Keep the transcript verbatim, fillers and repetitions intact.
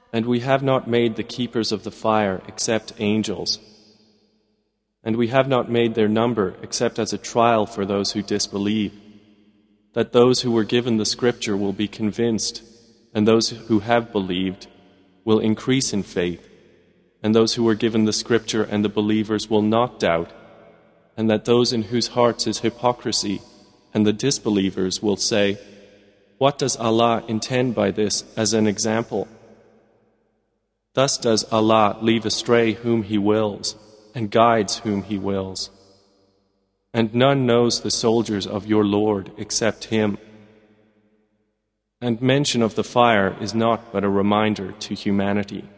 And we have not made the keepers of the fire except angels. And we have not made their number except as a trial for those who disbelieve, that those who were given the scripture will be convinced, and those who have believed will increase in faith, and those who were given the scripture and the believers will not doubt, and that those in whose hearts is hypocrisy and the disbelievers will say, "What does Allah intend by this as an example?" Thus does Allah leave astray whom He wills, and guides whom He wills. And none knows the soldiers of your Lord except Him. And mention of the fire is not but a reminder to humanity.